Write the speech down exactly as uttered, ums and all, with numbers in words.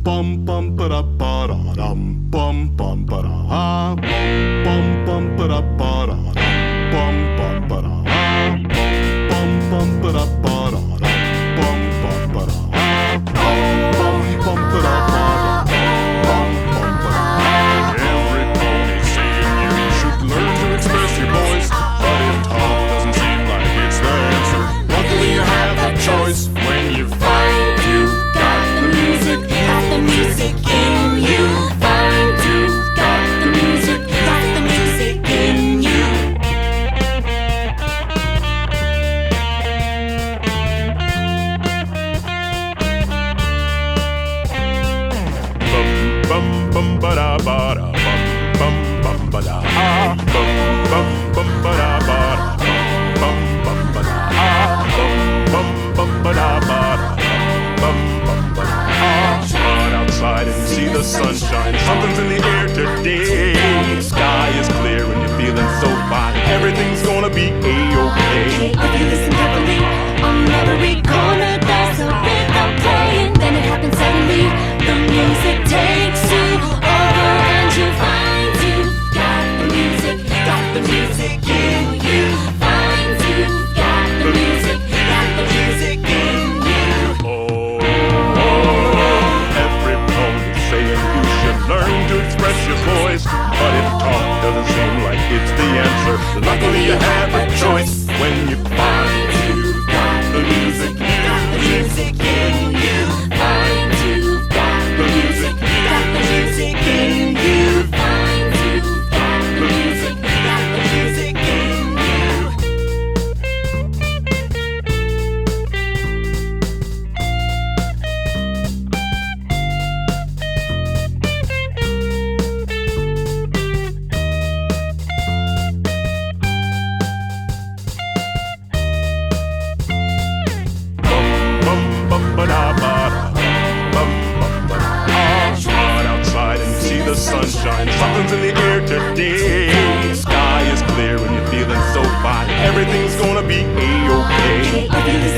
bum bum ba da ba da dum bum bum ba da ah bum bum ba da ba da dum bum bum ba da ah bum bum ba da ba da dum bum bum ba da ah bum bum ba da ba da bum bum ba da ah. Everybody's saying you should learn to express your voice, but if talk doesn't seem like it's the answer, luckily you have a choice when you find you've got the music. The music in you. Find you've got the music. Got the music in you. Bum bum bum ba da ba da bum bum bum ba da ah bum bum bum ba da ba da bum bum ba da ah bum bum bum ba da ba da bum bum ba da ah. Run outside and see the sunshine. Something's in the air today. Sky is clear and you're feeling so fine. Everything's gonna be a-okay. If you listen carefully, on every corner there's a rhythm playing. Then it happens suddenly. The music takes you over and you find you've got the music. Got the music in you. Find you've got the music. Got the music in you. Oh, oh, everybody's saying you should learn to express your voice, but if talk doesn't seem like it's the answer, luckily you have a choice when you find you've got the music. Got the music in you. Find you've got the music. Got the music in you. Find you've got the music. Got the music in you. Bum bum ba da ba da bum bum ba da ah. Run outside and see the sunshine. Something's in the air today. Sky is clear and you're feeling so fine. Everything's gonna be a-okay. If you listen